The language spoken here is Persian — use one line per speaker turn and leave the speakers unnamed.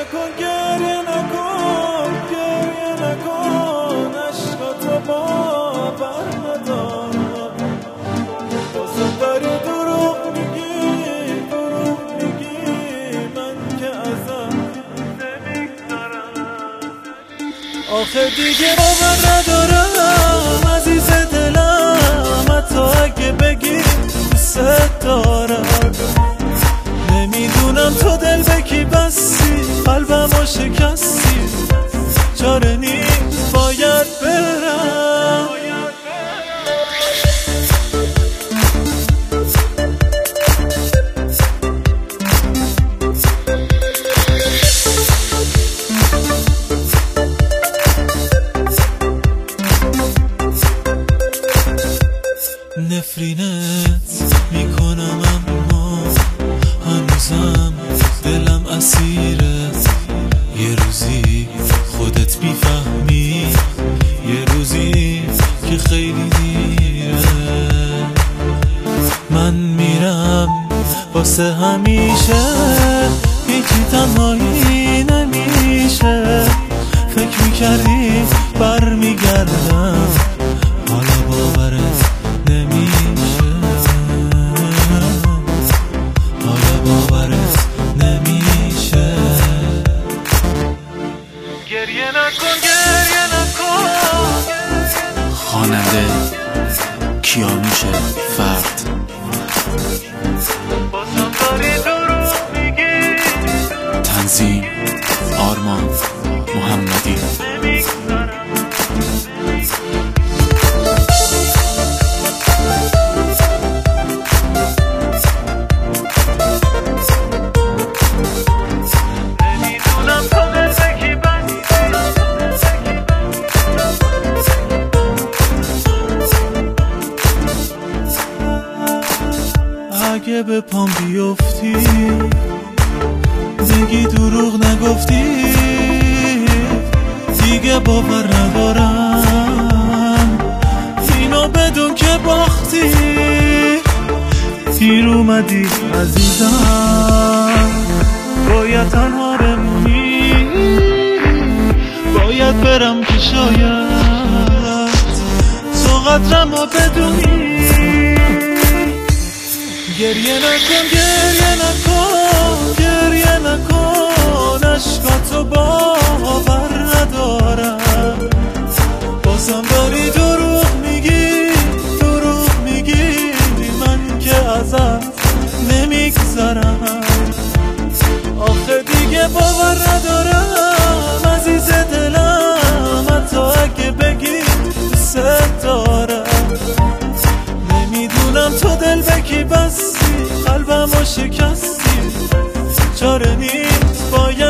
نکن گریه نکن گریه نکن عشقاتو باور ندارم بازم داری دروغ میگی من که ازم نمیگذرم آخه دیگه باور ندارم عزیز دلم حتی اگه بگی دوست دارم نمیدونم تو دل به کی بستی قلبمو شکستی چاره نیست باید برم نفرینت میکنم اما هنوزم دلم اسیرت یه روزی خودت میفهمی یه روزی که خیلی دیره من میرم واسه همیشه هیچی تنهایی نمیشه فکر میکردی برمیگردم حالا باورت نمیشه حالا باورت نمیشه گریه نکن
خواننده کیانوش فرد
بازم داری دروغ میگی
تنظیم آرمان محمدی
اگه به پام بیفتی دیگه دروغ نگفتی دیگه باور ندارم اینو بدون که باختی دیر اومدی عزیزم باید تنها بمونی باید برم که شاید تو قدرمو بدونی گریه نکن عشقاتو باور ندارم بازم داری دروغ میگی من که ازت نمیگذرم آخه دیگه باور ندارم عزیز دلم حتی اگه بگی دوست دارم نمیدونم تو دل به کی بستی قلبمو شکستی چاره نیست باید